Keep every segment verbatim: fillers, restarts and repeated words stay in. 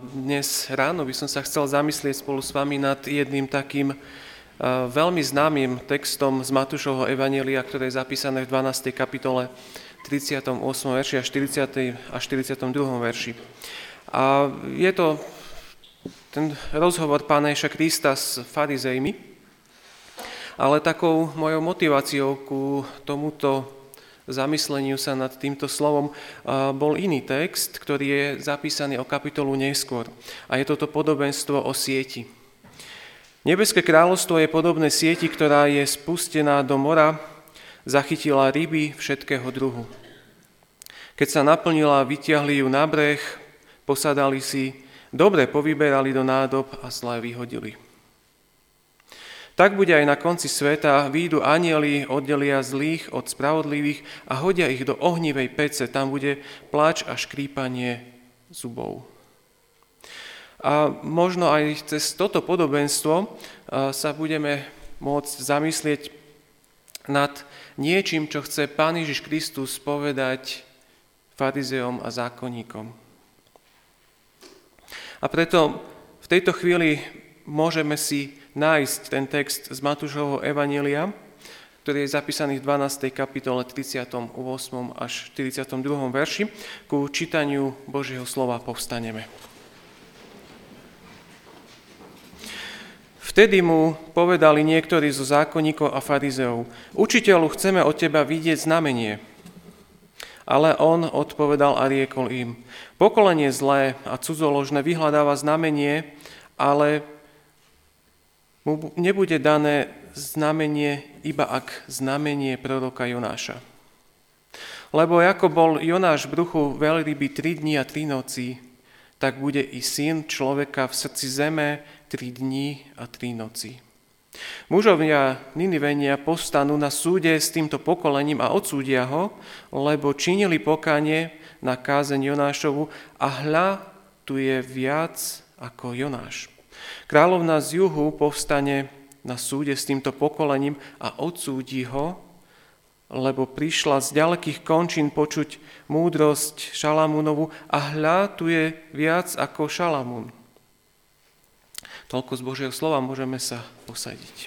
dnes ráno by som sa chcel zamyslieť spolu s vami nad jedným takým veľmi známym textom z Matúšovho evanjelia, ktoré je zapísané v dvanástej kapitole tridsiatom ôsmom verši a štyridsiatom a štyridsiatom druhom verši. A je to ten rozhovor Pána Ježiša Krista s farizejmi, ale takou mojou motiváciou ku tomuto zamysleniu sa nad týmto slovom bol iný text, ktorý je zapísaný o kapitolu neskôr. A je toto podobenstvo o sieti. Nebeské kráľovstvo je podobné sieti, ktorá je spustená do mora, zachytila ryby všetkého druhu. Keď sa naplnila, vytiahli ju na breh, posadali si, dobre povyberali do nádob a zlé vyhodili. Tak bude aj na konci sveta, výjdu anjeli, oddelia zlých od spravodlivých a hodia ich do ohnivej pece. Tam bude pláč a škrípanie zubov. A možno aj cez toto podobenstvo sa budeme môcť zamyslieť nad niečím, čo chce Pán Ježiš Kristus povedať farizejom a zákonníkom. A preto v tejto chvíli môžeme si nájsť ten text z Matúšovho evanjelia, ktorý je zapísaný v dvanástej kapitole tridsiatom ôsmom až štyridsiatom druhom verši. Ku čítaniu Božieho slova povstaneme. Vtedy mu povedali niektorí zo zákonníkov a farizeov: Učiteľu, chceme od teba vidieť znamenie. Ale on odpovedal a riekol im: Pokolenie zlé a cudzoložné vyhľadáva znamenie, ale mu nebude dané znamenie, iba ak znamenie proroka Jonáša. Lebo ako bol Jonáš v bruchu veľryby tri dni a tri noci, tak bude i syn človeka v srdci zeme tri dni a tri noci. Mužovia Ninivenia povstanú na súde s týmto pokolením a odsúdia ho, lebo činili pokánie na kázeň Jonášovu a hľa, tu je viac ako Jonáš. Kráľovna z juhu povstane na súde s týmto pokolením a odsúdi ho, lebo prišla z ďalekých končín počuť múdrosť Šalamúnovu a hľa, tu je viac ako Šalamún. Toľko z Božieho slova, môžeme sa posadiť.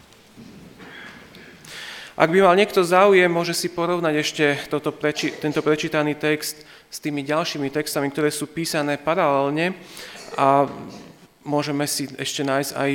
Ak by mal niekto záujem, môže si porovnať ešte toto preči, tento prečítaný text s tými ďalšími textami, ktoré sú písané paralelne, a môžeme si ešte nájsť aj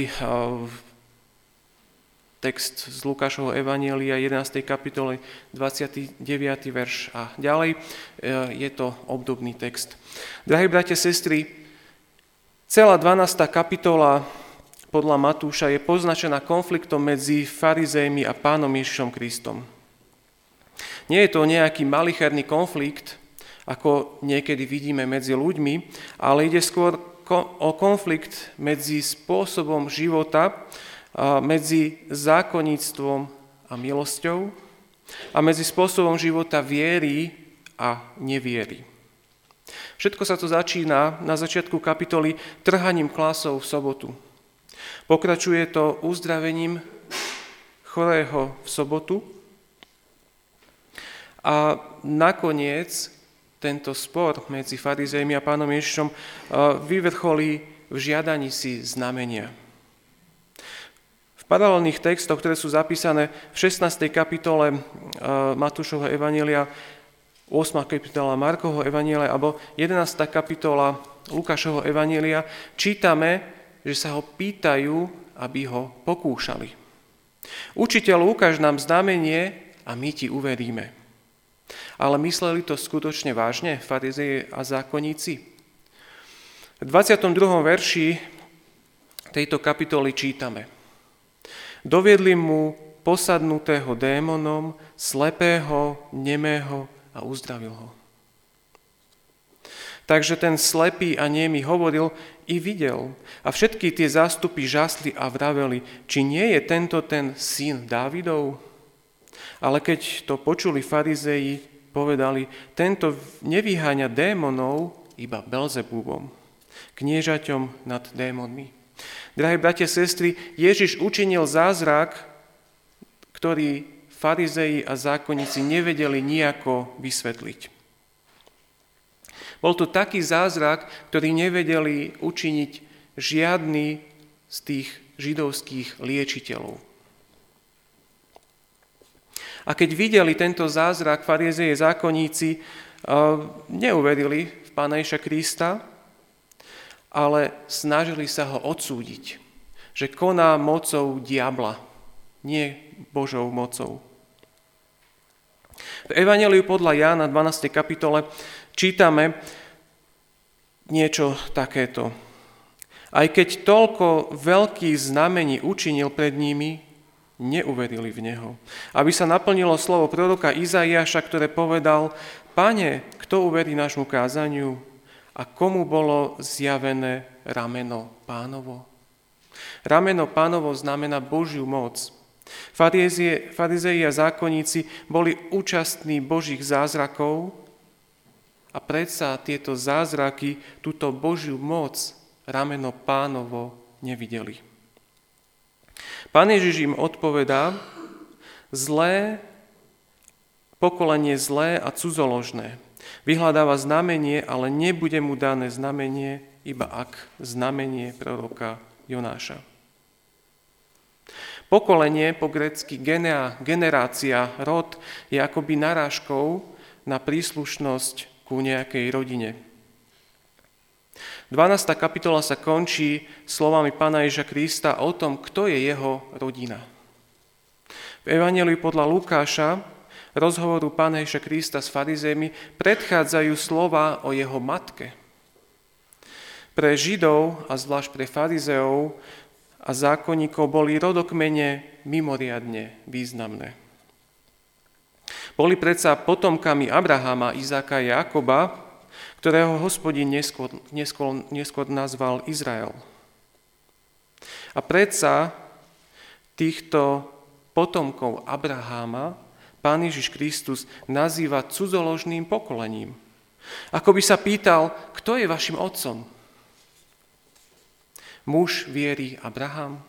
text z Lukášovho evanjelia jedenástej kapitole dvadsiaty deviaty verš a ďalej. Je to obdobný text. Drahí bratia, sestry, celá dvanásta kapitola podľa Matúša je poznačená konfliktom medzi farizejmi a Pánom Ježišom Kristom. Nie je to nejaký malicherný konflikt, ako niekedy vidíme medzi ľuďmi, ale ide skôr o konflikt medzi spôsobom života, medzi zákonníctvom a milosťou a medzi spôsobom života viery a neviery. Všetko sa to začína na začiatku kapitoly trhaním klásov v sobotu. Pokračuje to uzdravením chorého v sobotu a nakoniec tento spor medzi farizejmi a Pánom Ježišom vyvrcholí v žiadaní si znamenia. V paralelných textoch, ktoré sú zapísané v šestnástej kapitole Matúšovho evanjelia, ôsma kapitola Markovho evanjelia alebo jedenásta kapitola Lukášovho evanjelia, čítame, že sa ho pýtajú, aby ho pokúšali. Učiteľ, ukáž nám znamenie a my ti uveríme. Ale mysleli to skutočne vážne farizeji a zákonníci? V dvadsiatom druhom verši tejto kapitoly čítame: Doviedli mu posadnutého démonom, slepého, nemého a uzdravil ho. Takže ten slepý a nemý hovoril i videl. A všetky tie zástupy žasli a vraveli: Či nie je tento ten syn Dávidov? Ale keď to počuli farizeji, povedali: Tento nevyháňa démonov iba Belzebúbom, kniežaťom nad démonmi. Drahí bratia, sestry, Ježiš učinil zázrak, ktorý farizeji a zákonníci nevedeli nijako vysvetliť. Bol to taký zázrak, ktorý nevedeli učiniť žiadny z tých židovských liečiteľov. A keď videli tento zázrak, farizeji zákonníci neuverili v Pána Ježiša Krista, ale snažili sa ho odsúdiť, že koná mocou diabla, nie Božou mocou. V Evanjeliu podľa Jána dvanástej kapitole čítame niečo takéto. Aj keď toľko veľkých znamení učinil pred nimi, neuverili v neho. Aby sa naplnilo slovo proroka Izaiáša, ktoré povedal: Pane, kto uverí nášmu kázaniu a komu bolo zjavené rameno Pánovo? Rameno Pánovo znamená Božiu moc. Farizei a zákonníci boli účastní Božích zázrakov a predsa tieto zázraky, túto Božiu moc, rameno Pánovo, nevideli. Pán Ježiš im odpovedá: zlé, pokolenie zlé a cudzoložné. Vyhľadáva znamenie, ale nebude mu dané znamenie, iba ak znamenie proroka Jonáša. Pokolenie, po grécky genea, generácia, rod, je akoby narážkou na príslušnosť ku nejakej rodine. dvanásta kapitola sa končí slovami Pána Ježiša Krista o tom, kto je jeho rodina. V Evanjeliu podľa Lukáša, rozhovoru Pána Ježiša Krista s farizejmi, predchádzajú slova o jeho matke. Pre Židov a zvlášť pre farizeov a zákonníkov boli rodokmene mimoriadne významné. Boli predsa potomkami Abrahama, Izáka a Jákoba, ktorého Hospodin neskôr, neskôr, neskôr nazval Izrael. A predsa týchto potomkov Abraháma Pán Ježiš Kristus nazýva cudzoložným pokolením. Ako by sa pýtal, kto je vašim otcom? Muž viery Abraham?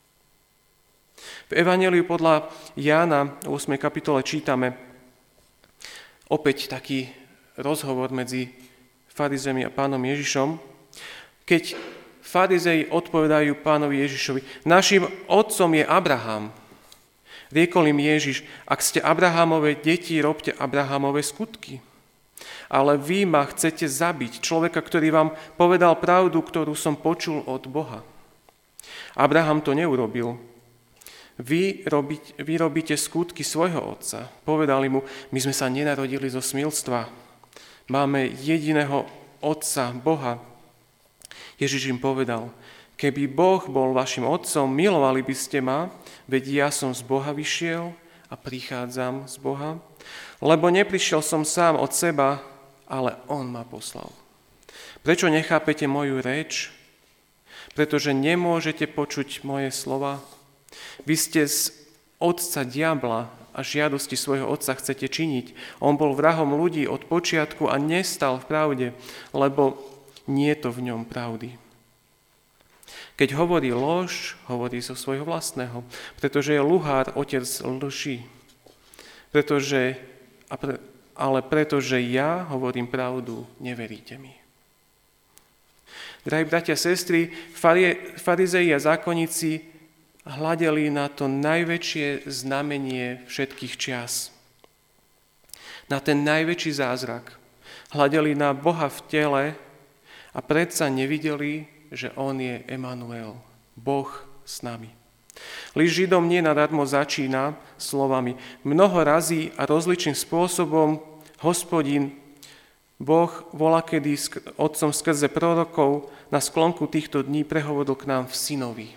V Evanjeliu podľa Jána v ôsmej kapitole čítame opäť taký rozhovor medzi farizejmi a Pánom Ježišom, keď farizei odpovedajú Pánovi Ježišovi: našim otcom je Abraham. Riekol im Ježiš: ak ste Abrahamove deti, robte Abrahamove skutky. Ale vy ma chcete zabiť, človeka, ktorý vám povedal pravdu, ktorú som počul od Boha. Abraham to neurobil. Vy, robiť, vy robíte skutky svojho otca. Povedali mu: my sme sa nenarodili zo smilstva. Máme jediného otca, Boha. Ježiš im povedal: keby Boh bol vašim otcom, milovali by ste ma, veď ja som z Boha vyšiel a prichádzam z Boha. Lebo neprišiel som sám od seba, ale on ma poslal. Prečo nechápete moju reč? Pretože nemôžete počuť moje slova. Vy ste z otca diabla a žiadosti svojho otca chcete činiť. On bol vrahom ľudí od počiatku a nestal v pravde, lebo nie je to v ňom pravdy. Keď hovorí lož, hovorí zo svojho vlastného, pretože je luhár, otec lží. Pretože, ale pretože ja hovorím pravdu, neveríte mi. Drahí bratia a sestry, farizei a zákonníci hľadeli na to najväčšie znamenie všetkých čias. Na ten najväčší zázrak. Hľadeli na Boha v tele a predsa nevideli, že on je Emanuel, Boh s nami. List Židom nie nadarmo začína slovami: mnoho razí a rozličným spôsobom Hospodin, Boh, volakedy otcom skrze prorokov na sklonku týchto dní prehovoril k nám v synovi.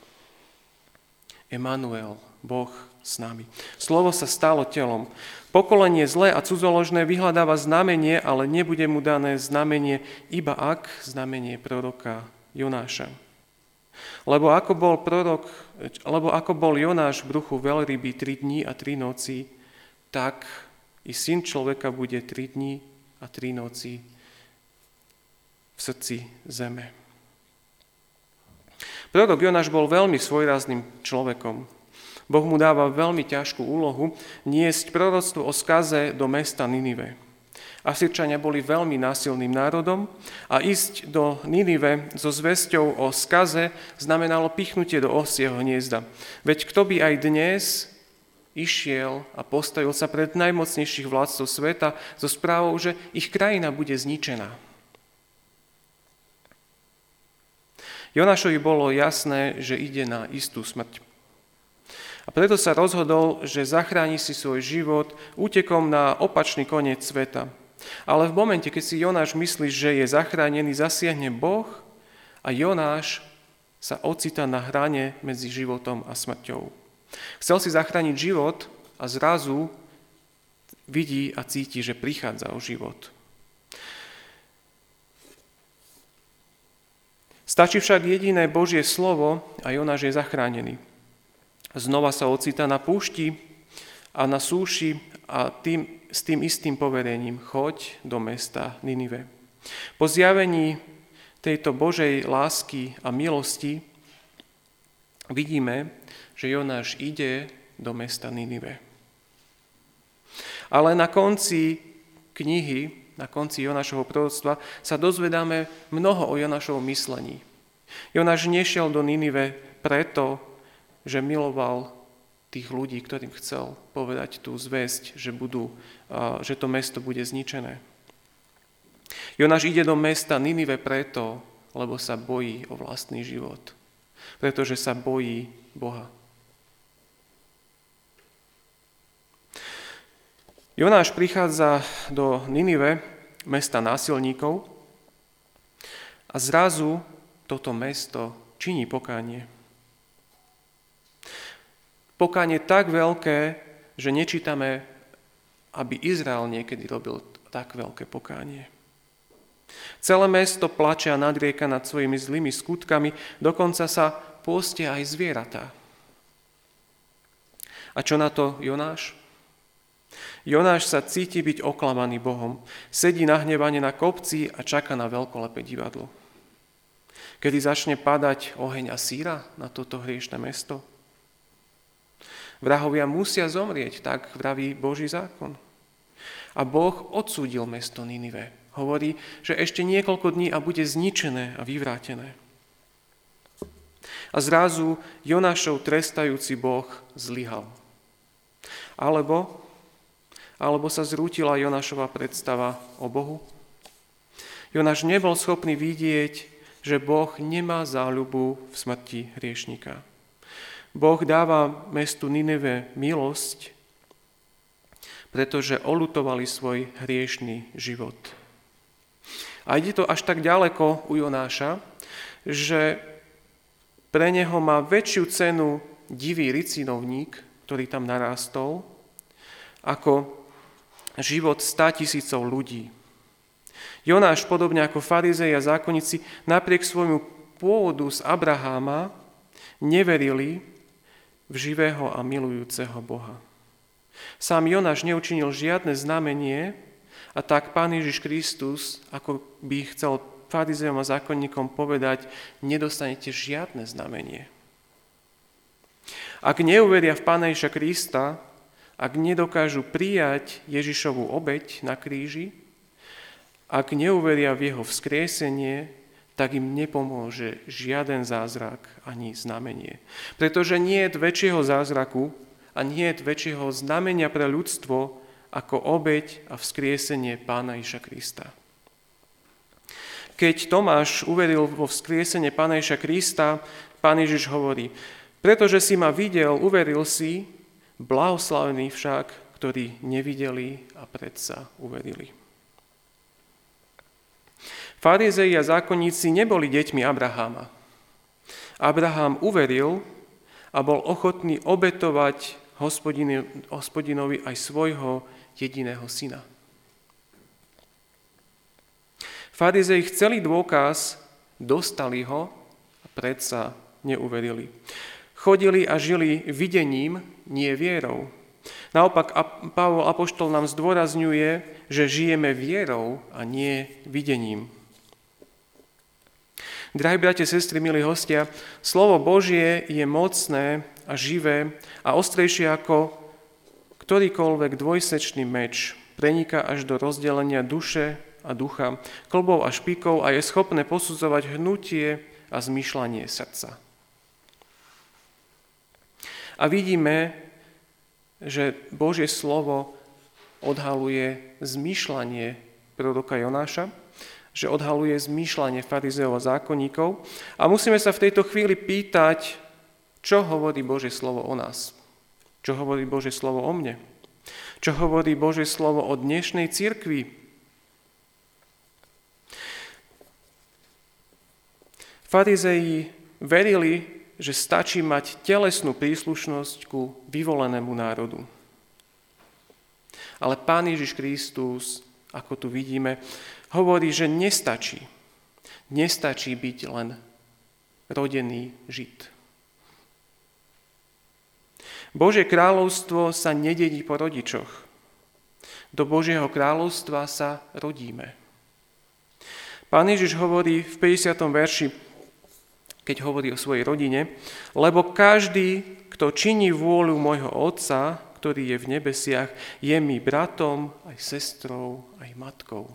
Emanuel, Boh s nami. Slovo sa stalo telom. Pokolenie zlé a cudzoložné vyhľadáva znamenie, ale nebude mu dané znamenie, iba ak znamenie proroka Jonáša. Lebo ako bol prorok, lebo ako bol Jonáš v bruchu veľryby tri dni a tri noci, tak i syn človeka bude tri dni a tri noci v srdci zeme. Prorok Jonáš bol veľmi svojrázným človekom. Boh mu dáva veľmi ťažkú úlohu niesť proroctvo o skaze do mesta Ninive. Asýrčania boli veľmi násilným národom a ísť do Ninive so zvesťou o skaze znamenalo pichnutie do osieho hniezda. Veď kto by aj dnes išiel a postavil sa pred najmocnejších vládcov sveta so správou, že ich krajina bude zničená. Jonášovi bolo jasné, že ide na istú smrť. A preto sa rozhodol, že zachráni si svoj život útekom na opačný koniec sveta. Ale v momente, keď si Jonáš myslí, že je zachránený, zasiahne Boh a Jonáš sa ocitá na hrane medzi životom a smrťou. Chcel si zachrániť život a zrazu vidí a cíti, že prichádza o život. Stačí však jediné Božie slovo a Jonáš je zachránený. Znova sa ocitá na púšti a na súši a tým, s tým istým poverením: choď do mesta Ninive. Po zjavení tejto Božej lásky a milosti vidíme, že Jonáš ide do mesta Ninive. Ale na konci knihy, na konci Jonášovho proroctva sa dozvedáme mnoho o Jonášovom myslení. Jonáš nešiel do Ninive preto, že miloval tých ľudí, ktorým chcel povedať tú zvesť, že, budú, že to mesto bude zničené. Jonáš ide do mesta Ninive preto, lebo sa bojí o vlastný život. Pretože sa bojí Boha. Jonáš prichádza do Ninive, mesta násilníkov, a zrazu toto mesto činí pokánie. Pokánie tak veľké, že nečítame, aby Izrael niekedy robil tak veľké pokánie. Celé mesto plače a nadrieka nad svojimi zlými skutkami, dokonca sa pôstia aj zvieratá. A čo na to Jonáš? Jonáš sa cíti byť oklamaný Bohom. Sedí nahnevane na kopci a čaká na veľkolepé divadlo. Kedy začne padať oheň a síra na toto hriešne mesto? Vrahovia musia zomrieť, tak vraví Boží zákon. A Boh odsúdil mesto Ninive. Hovorí, že ešte niekoľko dní a bude zničené a vyvrátené. A zrazu Jonášov trestajúci Boh zlyhal. Alebo, alebo sa zrútila Jonášova predstava o Bohu. Jonáš nebol schopný vidieť, že Boh nemá záľubu v smrti hriešnika. Boh dáva mestu Ninive milosť, pretože oľutovali svoj hriešný život. A ide to až tak ďaleko u Jonáša, že pre neho má väčšiu cenu divý ricinovník, ktorý tam narástol, ako život státisícov ľudí. Jonáš, podobne ako farizei a zákonníci, napriek svojmu pôvodu z Abraháma neverili v živého a milujúceho Boha. Sám Jonáš neučinil žiadne znamenie a tak Pán Ježiš Kristus, ako by chcel farizejom a zákonníkom povedať, nedostanete žiadne znamenie. Ak neuveria v Pána Ježiša Krista, ak nedokážu prijať Ježišovu obeť na kríži, ak neuveria v jeho vzkriesenie, tak im nepomôže žiaden zázrak ani znamenie. Pretože nie je väčšieho zázraku a nie je väčšieho znamenia pre ľudstvo ako obeť a vzkriesenie Pána Ježiša Krista. Keď Tomáš uveril vo vzkriesenie Pána Ježiša Krista, Pán Ježiš hovorí: pretože si ma videl, uveril si, blahoslavení však, ktorí nevideli a predsa uverili. Farizei a zákonníci neboli deťmi Abraháma. Abrahám uveril a bol ochotný obetovať Hospodinovi aj svojho jediného syna. Farizei chceli dôkaz, dostali ho a predsa neuverili. Chodili a žili videním, nie vierou. Naopak Pavol apoštol nám zdôrazňuje, že žijeme vierou a nie videním. Drahí bratia, sestry, milí hostia, slovo Božie je mocné a živé a ostrejšie ako ktorýkoľvek dvojsečný meč. preniká až do rozdelenia duše a ducha, klbov a špíkov a je schopné posudzovať hnutie a zmýšľanie srdca. A vidíme, že Božie slovo odhaluje zmýšľanie proroka Jonáša, že odhaluje zmýšľanie farizeov a zákonníkov a musíme sa v tejto chvíli pýtať, čo hovorí Božie slovo o nás, čo hovorí Božie slovo o mne, čo hovorí Božie slovo o dnešnej cirkvi. Farizei verili, že stačí mať telesnú príslušnosť ku vyvolenému národu. Ale Pán Ježiš Kristus, ako tu vidíme, hovorí, že nestačí. Nestačí byť len rodený Žid. Božie kráľovstvo sa nededí po rodičoch. Do Božieho kráľovstva sa rodíme. Pán Ježiš hovorí v päťdesiatom verši, keď hovorí o svojej rodine, lebo každý, kto činí vôľu môjho Otca, ktorý je v nebesiach, je mi bratom, aj sestrou, aj matkou.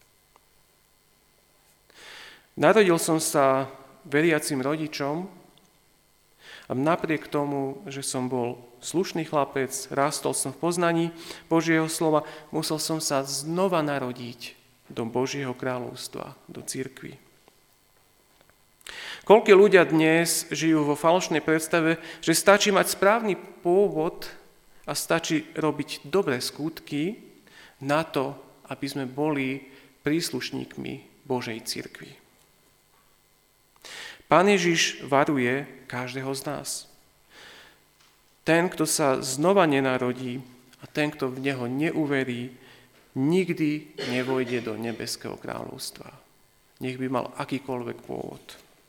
Narodil som sa veriacim rodičom a napriek tomu, že som bol slušný chlapec, rástol som v poznaní Božieho slova, musel som sa znova narodiť do Božieho kráľovstva, do cirkvi. Koľko ľudia dnes žijú vo falošnej predstave, že stačí mať správny pôvod a stačí robiť dobré skutky na to, aby sme boli príslušníkmi Božej cirkvi. Pán Ježiš varuje každého z nás. Ten, kto sa znova nenarodí a ten, kto v neho neuverí, nikdy nevojde do nebeského kráľovstva. Nech by mal akýkoľvek pôvod.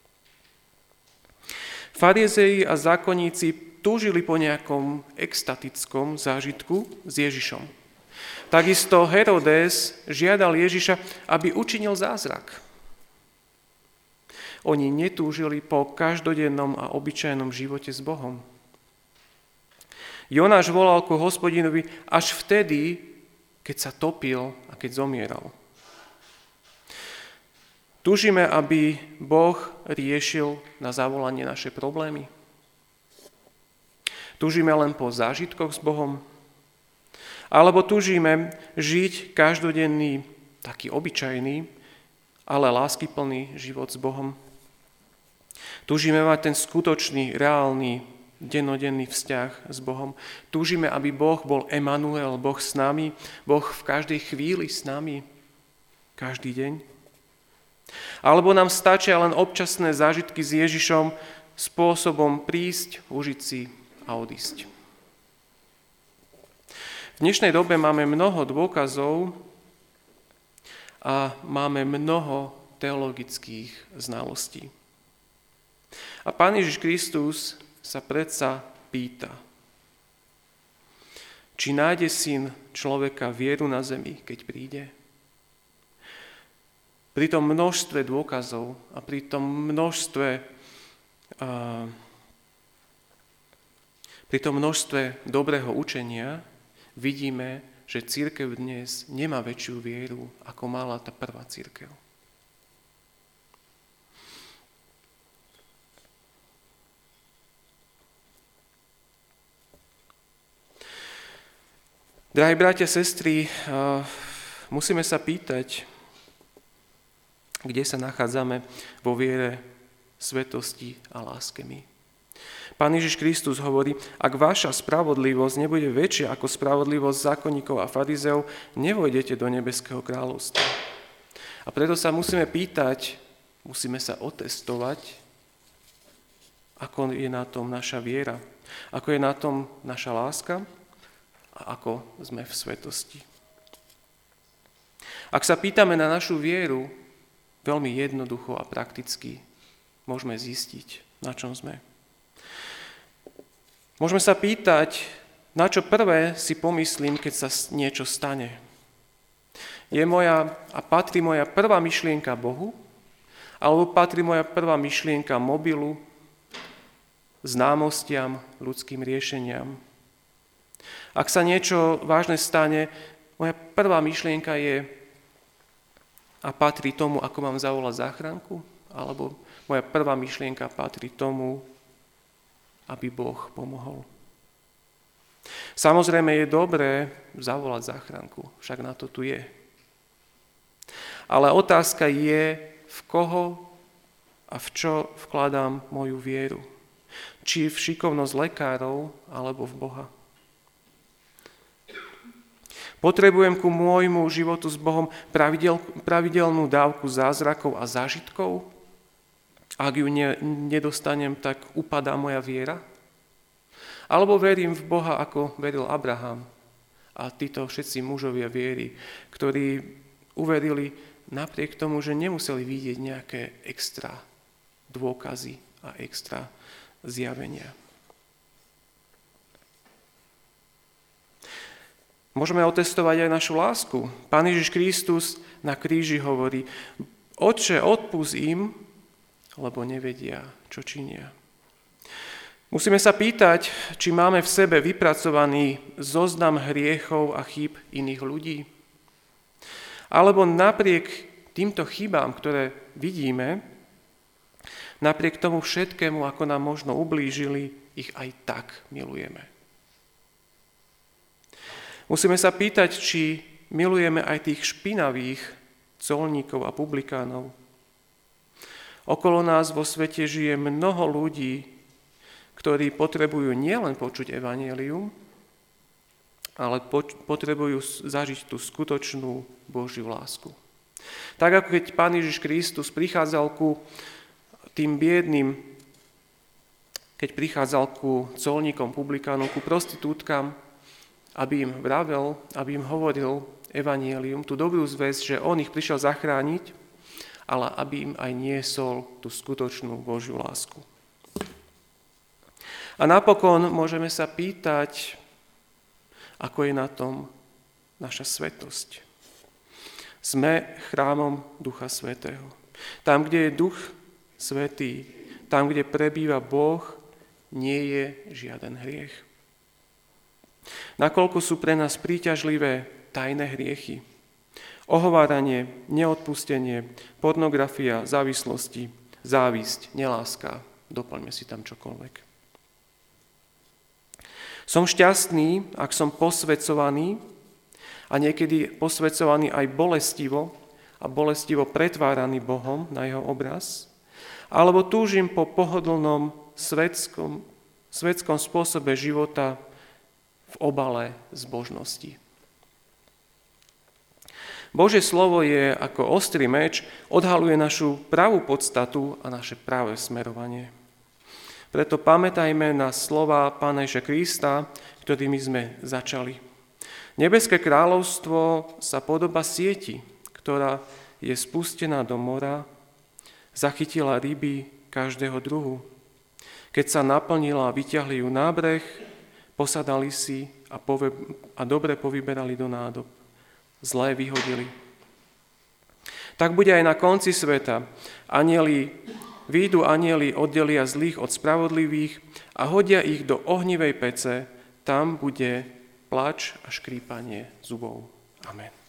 Farizei a zákonníci túžili po nejakom extatickom zážitku s Ježišom. Takisto Herodes žiadal Ježiša, aby učinil zázrak. Oni netúžili po každodennom a obyčajnom živote s Bohom. Jonáš volal ku Hospodinovi až vtedy, keď sa topil a keď zomieral. Túžime, aby Boh riešil na zavolanie naše problémy. Túžime len po zážitkoch s Bohom. Alebo túžime žiť každodenný, taký obyčajný, ale láskyplný život s Bohom. Túžime mať ten skutočný, reálny, dennodenný vzťah s Bohom. Túžime, aby Boh bol Emanuel, Boh s nami, Boh v každej chvíli s nami, každý deň. Alebo nám stačia len občasné zážitky s Ježišom spôsobom prísť, užiť si a odísť. V dnešnej dobe máme mnoho dôkazov a máme mnoho teologických znalostí. A Pán Ježiš Kristus sa predsa pýta, či nájde Syn človeka vieru na zemi, keď príde? Pri tom množstve dôkazov a pri tom množstve, a, pri tom množstve dobrého učenia vidíme, že cirkev dnes nemá väčšiu vieru, ako mala tá prvá cirkev. Drahí bratia, sestry, musíme sa pýtať, kde sa nachádzame vo viere, svetosti a láske my. Pán Ježiš Kristus hovorí, ak vaša spravodlivosť nebude väčšia ako spravodlivosť zákonníkov a farizeov, nevojdete do nebeského kráľovstva. A preto sa musíme pýtať, musíme sa otestovať, ako je na tom naša viera, ako je na tom naša láska, a ako sme v svetosti. Ak sa pýtame na našu vieru, veľmi jednoducho a prakticky môžeme zistiť, na čom sme. Môžeme sa pýtať, na čo prvé si pomyslím, keď sa niečo stane. Je moja a patrí moja prvá myšlienka Bohu, alebo patrí moja prvá myšlienka mobilu, známostiam, ľudským riešeniam. Ak sa niečo vážne stane, Moja prvá myšlienka je a patrí tomu, ako mám zavolať záchranku, alebo moja prvá myšlienka patrí tomu, aby Boh pomohol. Samozrejme je dobré zavolať záchranku, však na to tu je. Ale otázka je, v koho a v čo vkladám moju vieru. Či v šikovnosť lekárov, alebo v Boha. Potrebujem ku môjmu životu s Bohom pravidel, pravidelnú dávku zázrakov a zážitkov? Ak ju ne, nedostanem, tak upadá moja viera? Alebo verím v Boha, ako veril Abraham a títo všetci mužovia viery, ktorí uverili napriek tomu, že nemuseli vidieť nejaké extra dôkazy a extra zjavenia. Môžeme otestovať aj našu lásku. Pán Ježiš Kristus na kríži hovorí: Otče, odpusť im, lebo nevedia, čo činia. Musíme sa pýtať, či máme v sebe vypracovaný zoznam hriechov a chýb iných ľudí. Alebo napriek týmto chybám, ktoré vidíme, napriek tomu všetkému, ako nám možno ublížili, ich aj tak milujeme. Musíme sa pýtať, či milujeme aj tých špinavých colníkov a publikánov. Okolo nás vo svete žije mnoho ľudí, ktorí potrebujú nielen počuť evanjelium, ale potrebujú zažiť tú skutočnú Božiu lásku. Tak ako keď Pán Ježiš Kristus prichádzal ku tým biedným, keď prichádzal ku colníkom, publikánom, ku prostitútkam, aby im vravel, aby im hovoril evanjelium, tú dobrú zvesť, že on ich prišiel zachrániť, ale aby im aj niesol tú skutočnú Božiu lásku. A napokon môžeme sa pýtať, ako je na tom naša svätosť. Sme chrámom Ducha Svätého. Tam, kde je Duch Svätý, tam, kde prebýva Boh, nie je žiaden hriech. Nakoľko sú pre nás príťažlivé tajné hriechy. Ohováranie, neodpustenie, pornografia, závislosti, závisť, neláska. Doplňme si tam čokoľvek. Som šťastný, ak som posväcovaný a niekedy posväcovaný aj bolestivo a bolestivo pretváraný Bohom na jeho obraz, alebo túžim po pohodlnom svetskom, svetskom spôsobe života v obale zbožnosti. Božie slovo je ako ostrý meč, odhaluje našu pravú podstatu a naše práve smerovanie. Preto pamätajme na slova Pána Ježiša Krista, ktorými sme začali. Nebeské kráľovstvo sa podobá sieti, ktorá je spustená do mora, zachytila ryby každého druhu. Keď sa naplnila, vyťahli ju na breh, posadali si a, pove, a dobre povyberali do nádob. Zlé vyhodili. Tak bude aj na konci sveta. Anieli, výjdu anieli, oddelia zlých od spravodlivých a hodia ich do ohnivej pece. Tam bude plač a škrípanie zubov. Amen.